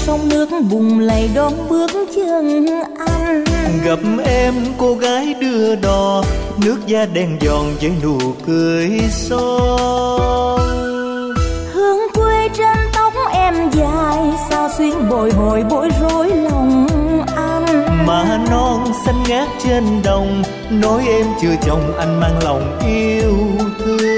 sông nước bùng lầy đón bước chân anh. Gặp em cô gái đưa đò, nước da đen giòn với nụ cười son. Hương quê trên tóc em dài, sao xuyên bồi hồi bối rối lòng anh. Má non xanh ngát trên đồng, nói em chưa chồng anh mang lòng yêu thương.